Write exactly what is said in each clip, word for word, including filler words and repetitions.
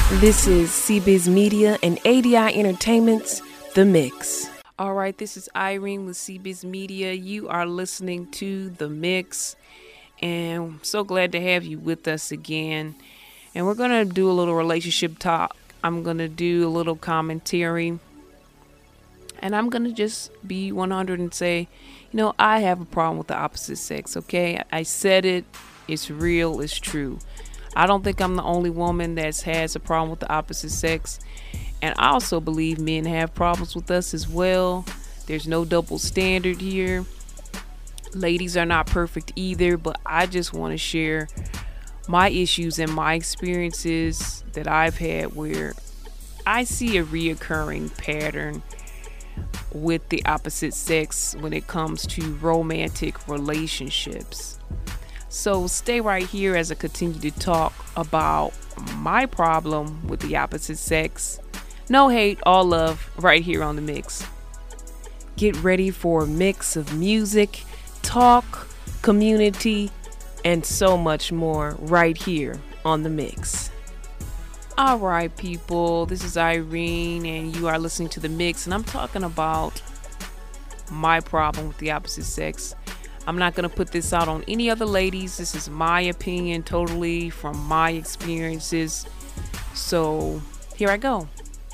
This is C-Biz Media and A D I Entertainment's The Mix. All right, this is Irene with C-Biz Media. You are listening to The Mix, and I'm so glad to have you with us again. And we're going to do a little relationship talk. I'm going to do a little commentary, and I'm going to just be one hundred and say, you know, I have a problem with the opposite sex, okay? I said it. It's real. It's true. I don't think I'm the only woman that has a problem with the opposite sex. And I also believe men have problems with us as well. There's no double standard here. Ladies are not perfect either, but I just want to share my issues and my experiences that I've had where I see a reoccurring pattern with the opposite sex when it comes to romantic relationships. So stay right here as I continue to talk about my problem with the opposite sex. No hate, all love, right here on The Mix. Get ready for a mix of music, talk, community, and so much more right here on The Mix. All right, people, this is Irene, and you are listening to The Mix, and I'm talking about my problem with the opposite sex. I'm not going to put this out on any other ladies. This is my opinion, totally from my experiences. So here I go.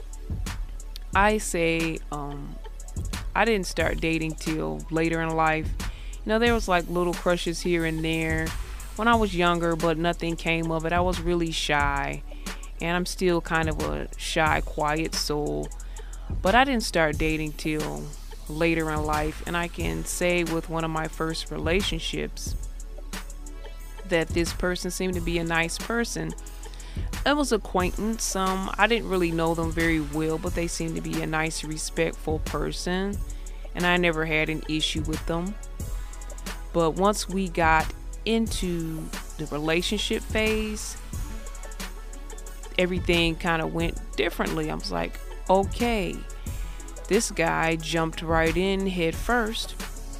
I say um, I didn't start dating till later in life. You know, there was like little crushes here and there when I was younger, but nothing came of it. I was really shy, and I'm still kind of a shy, quiet soul. But I didn't start dating till later in life, and I can say with one of my first relationships that this person seemed to be a nice person. It was acquaintance. Um, I didn't really know them very well, but they seemed to be a nice, respectful person, and I never had an issue with them. But once we got into the relationship phase, everything kind of went differently. I was like, okay, this guy jumped right in head first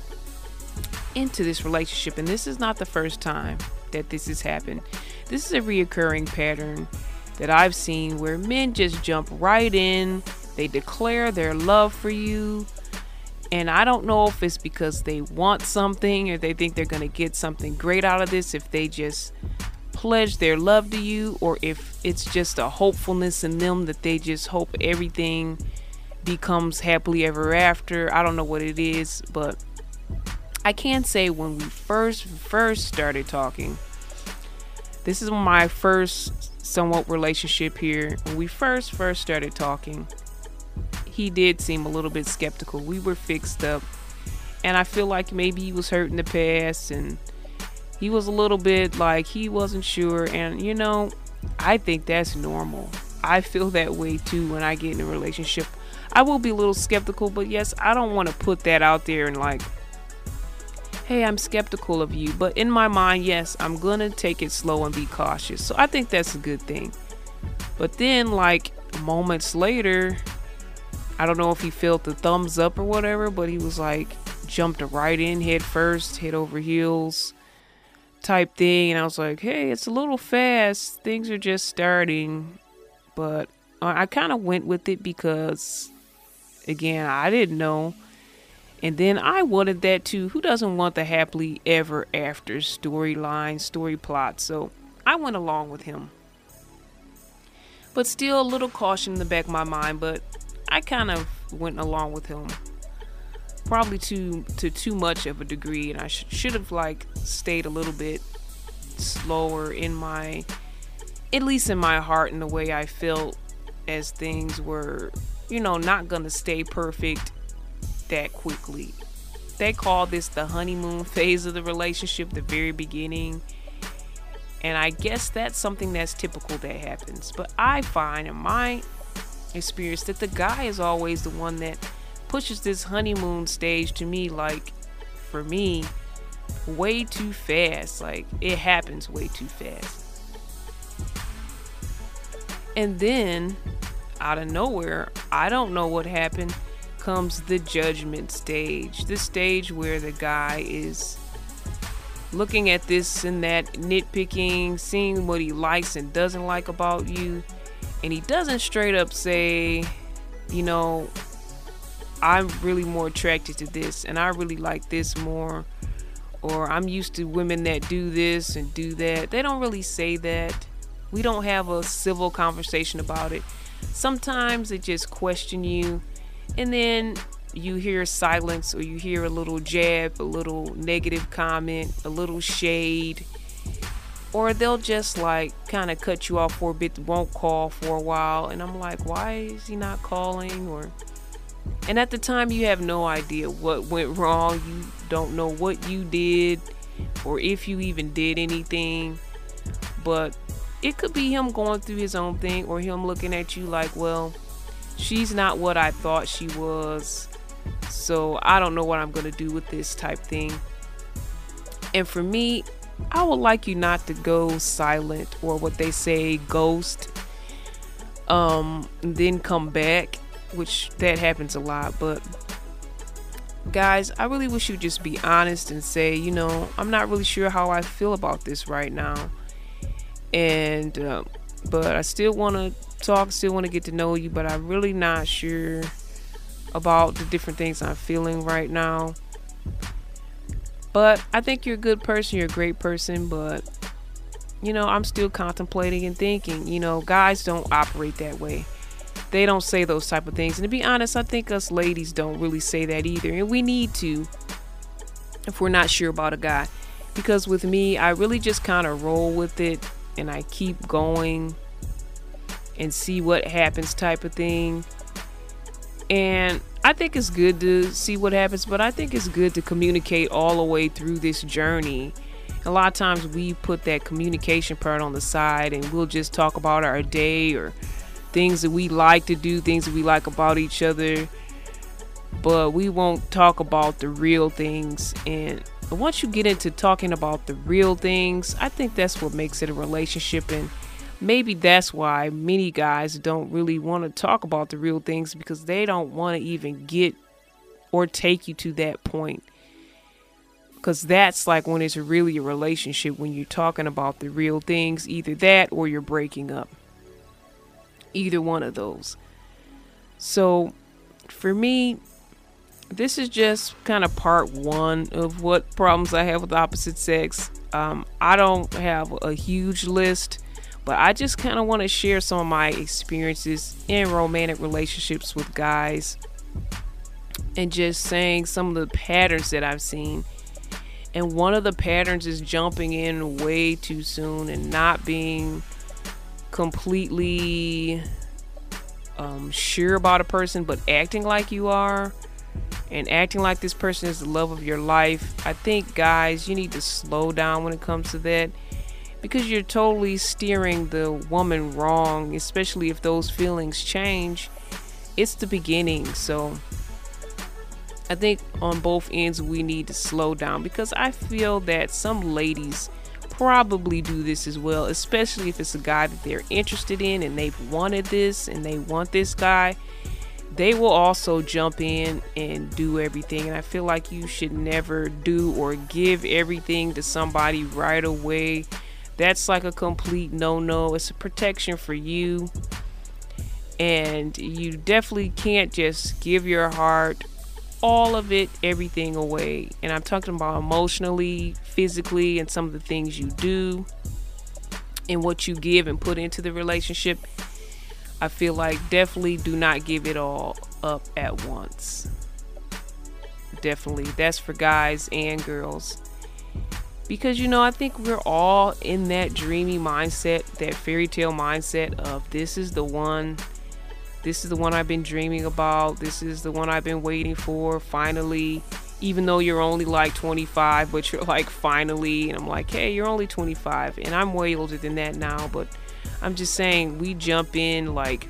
into this relationship. And this is not the first time that this has happened. This is a reoccurring pattern that I've seen where men just jump right in. They declare their love for you. And I don't know if it's because they want something or they think they're going to get something great out of this if they just pledge their love to you, or if it's just a hopefulness in them that they just hope everything becomes happily ever after. I don't know what it is, but I can say when we first first started talking, this is my first somewhat relationship here. When we first first started talking, he did seem a little bit skeptical. We were fixed up, and I feel like maybe he was hurt in the past, and he was a little bit like he wasn't sure. And you know, I think that's normal. I feel that way too when I get in a relationship. I will be a little skeptical, but yes, I don't want to put that out there and like, hey, I'm skeptical of you. But in my mind, yes, I'm going to take it slow and be cautious. So I think that's a good thing. But then like moments later, I don't know if he felt the thumbs up or whatever, but he was like, jumped right in head first, head over heels type thing. And I was like, hey, it's a little fast. Things are just starting. But I kind of went with it because, again, I didn't know. And then I wanted that too. Who doesn't want the happily ever after storyline, story plot? So I went along with him. But still a little caution in the back of my mind. But I kind of went along with him. Probably to, to too much of a degree. And I sh- should have like stayed a little bit slower in my, at least in my heart, in the way I felt, as things were, you know, not gonna stay perfect that quickly. They call this the honeymoon phase of the relationship, the very beginning. And I guess that's something that's typical that happens. But I find in my experience that the guy is always the one that pushes this honeymoon stage to me, like, for me, way too fast. Like, it happens way too fast. And then, out of nowhere, I don't know what happened, comes the judgment stage. The stage where the guy is looking at this and that, nitpicking, seeing what he likes and doesn't like about you. and he doesn't straight up say, you know, I'm really more attracted to this and I really like this more, or I'm used to women that do this and do that. They don't really say that. We don't have a civil conversation about it. Sometimes they just question you, and then you hear silence, or you hear a little jab, a little negative comment, a little shade, or they'll just like kind of cut you off for a bit, won't call for a while. And I'm like, why is he not calling? Or and at the time you have no idea what went wrong. You don't know what you did or if you even did anything. But it could be him going through his own thing, or him looking at you like, well, she's not what I thought she was, so I don't know what I'm going to do with this type thing. And for me, I would like you not to go silent, or what they say, ghost, um, and then come back, which that happens a lot. But guys, I really wish you'd just be honest and say, you know, I'm not really sure how I feel about this right now. And, uh, but I still want to talk, still want to get to know you, but I'm really not sure about the different things I'm feeling right now. But I think you're a good person, you're a great person, but, you know, I'm still contemplating and thinking. You know, guys don't operate that way. They don't say those type of things. And to be honest, I think us ladies don't really say that either. And we need to, if we're not sure about a guy. Because with me, I really just kind of roll with it, and I keep going and see what happens type of thing. And I think it's good to see what happens, but I think it's good to communicate all the way through this journey. A lot of times we put that communication part on the side, and we'll just talk about our day or things that we like to do, things that we like about each other, but we won't talk about the real things. And once you get into talking about the real things, I think that's what makes it a relationship. And maybe that's why many guys don't really want to talk about the real things, because they don't want to even get or take you to that point. Because that's like when it's really a relationship, when you're talking about the real things, either that or you're breaking up. Either one of those. So for me, this is just kind of part one of what problems I have with the opposite sex. Um, I don't have a huge list, but I just kind of want to share some of my experiences in romantic relationships with guys, and just saying some of the patterns that I've seen. And one of the patterns is jumping in way too soon and not being completely um, sure about a person, but acting like you are, and acting like this person is the love of your life. I think, guys, you need to slow down when it comes to that, because you're totally steering the woman wrong, especially if those feelings change. It's the beginning. So I think on both ends we need to slow down, because I feel that some ladies probably do this as well, especially if it's a guy that they're interested in and they've wanted this and they want this guy. They will also jump in and do everything. And I feel like you should never do or give everything to somebody right away. That's like a complete no-no. It's a protection for you. And you definitely can't just give your heart, all of it, everything away. And I'm talking about emotionally, physically, and some of the things you do and what you give and put into the relationship. I feel like definitely do not give it all up at once. Definitely. That's for guys and girls. Because, you know, I think we're all in that dreamy mindset, that fairy tale mindset of this is the one. This is the one I've been dreaming about. This is the one I've been waiting for. Finally, even though you're only like twenty-five, but you're like, finally. And I'm like, hey, you're only twenty-five. And I'm way older than that now. But I'm just saying, we jump in like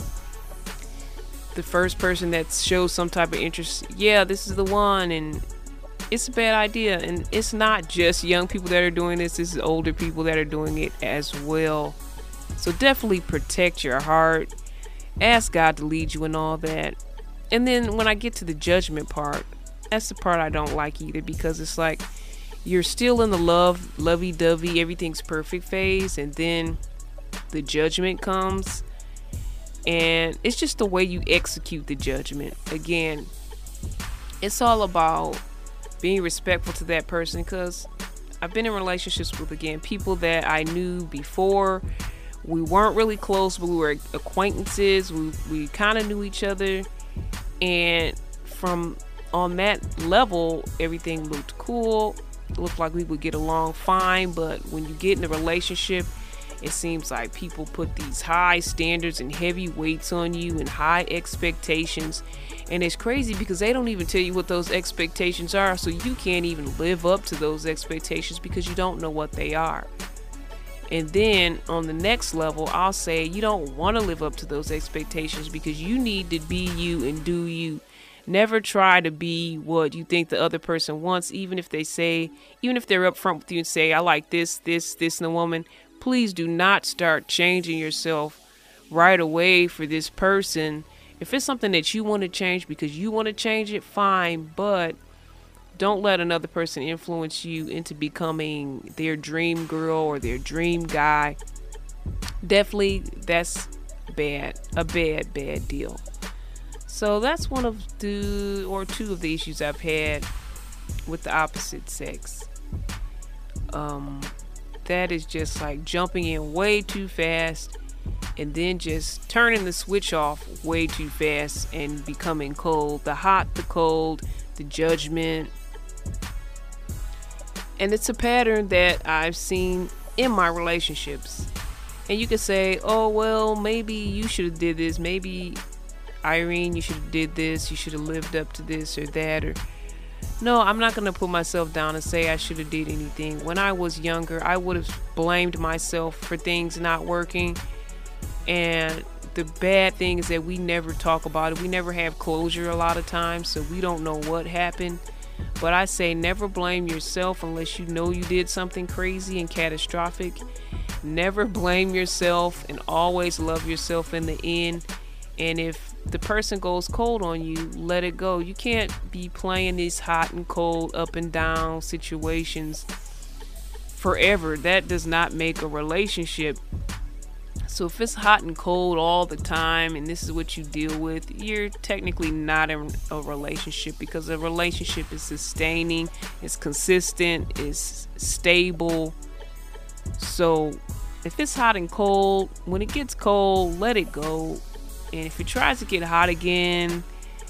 the first person that shows some type of interest. Yeah, this is the one. And it's a bad idea. And it's not just young people that are doing this. This is older people that are doing it as well. So definitely protect your heart. Ask God to lead you in all that. And then when I get to the judgment part, that's the part I don't like either, because it's like you're still in the love, lovey-dovey, everything's perfect phase, and then the judgment comes And it's just the way you execute the judgment. Again, it's all about being respectful to that person, because I've been in relationships with, again, people that I knew before. We weren't really close, but we were acquaintances. We, we kind of knew each other. And from on that level, everything looked cool. It looked like we would get along fine. But when you get in a relationship, it seems like people put these high standards and heavy weights on you and high expectations. And it's crazy because they don't even tell you what those expectations are. So you can't even live up to those expectations because you don't know what they are. And then on the next level, I'll say you don't want to live up to those expectations because you need to be you and do you. Never try to be what you think the other person wants, even if they say, even if they're upfront with you and say, I like this, this, this in a woman. Please do not start changing yourself right away for this person. If it's something that you want to change because you want to change it, fine. But don't let another person influence you into becoming their dream girl or their dream guy. Definitely, that's bad. A bad, bad deal. So that's one of the, or two of the issues I've had with the opposite sex. Um... That is just like jumping in way too fast and then just turning the switch off way too fast and becoming cold. The hot, the cold, the judgment. And it's a pattern that I've seen in my relationships. And you could say, oh, well, maybe you should have did this. Maybe, Irene, you should have did this. You should have lived up to this or that. Or no, I'm not going to put myself down and say I should have did anything. When I was younger, I would have blamed myself for things not working. And the bad thing is that we never talk about it. We never have closure a lot of times, so we don't know what happened. But I say never blame yourself unless you know you did something crazy and catastrophic. Never blame yourself and always love yourself in the end. And if the person goes cold on you, let it go. You can't be playing these hot and cold, up and down situations forever. That does not make a relationship. So if it's hot and cold all the time and this is what you deal with, you're technically not in a relationship, because a relationship is sustaining, it's consistent, it's stable. So if it's hot and cold, when it gets cold, let it go. And if it tries to get hot again,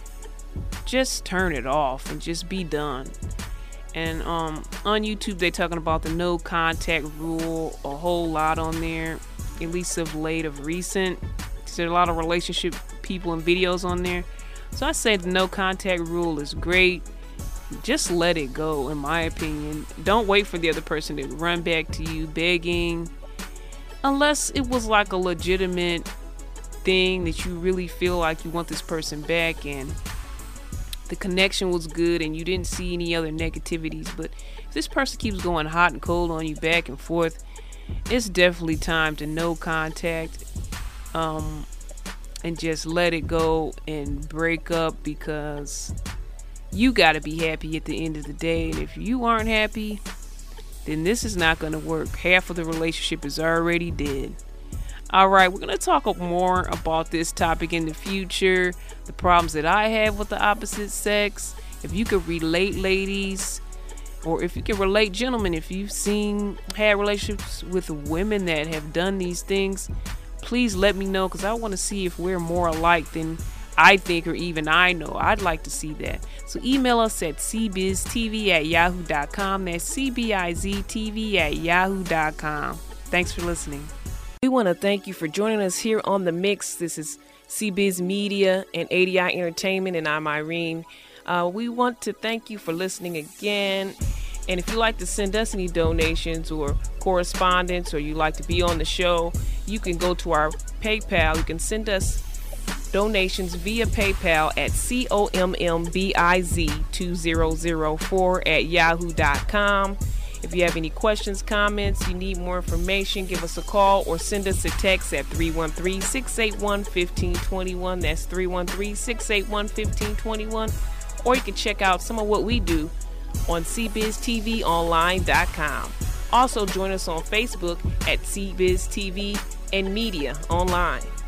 just turn it off and just be done. And um, on YouTube, they're talking about the no contact rule a whole lot on there, at least of late, of recent. There's a lot of relationship people and videos on there. So I say the no contact rule is great. Just let it go, in my opinion. Don't wait for the other person to run back to you begging. Unless it was like a legitimate thing that you really feel like you want this person back and the connection was good and you didn't see any other negativities. But if this person keeps going hot and cold on you back and forth, it's definitely time to no contact um and just let it go and break up, because you got to be happy at the end of the day. And if you aren't happy, then this is not going to work. Half of the relationship is already dead. All right, we're going to talk more about this topic in the future, the problems that I have with the opposite sex. If you could relate, ladies, or if you can relate, gentlemen, if you've seen, had relationships with women that have done these things, please let me know, because I want to see if we're more alike than I think or even I know. I'd like to see that. So email us at c biz t v at yahoo dot com. That's C B I Z T V at yahoo dot com. Thanks for listening. We want to thank you for joining us here on The Mix. This is C-Biz Media and A D I Entertainment, and I'm Irene. Uh, we want to thank you for listening again. And if you'd like to send us any donations or correspondence, or you'd like to be on the show, you can go to our PayPal. You can send us donations via PayPal at combiz two thousand four at yahoo dot com. If you have any questions, comments, you need more information, give us a call or send us a text at three one three, six eight one, one five two one. That's three one three, six eight one, one five two one. Or you can check out some of what we do on c biz t v online dot com. Also join us on Facebook at C-Biz T V and Media Online.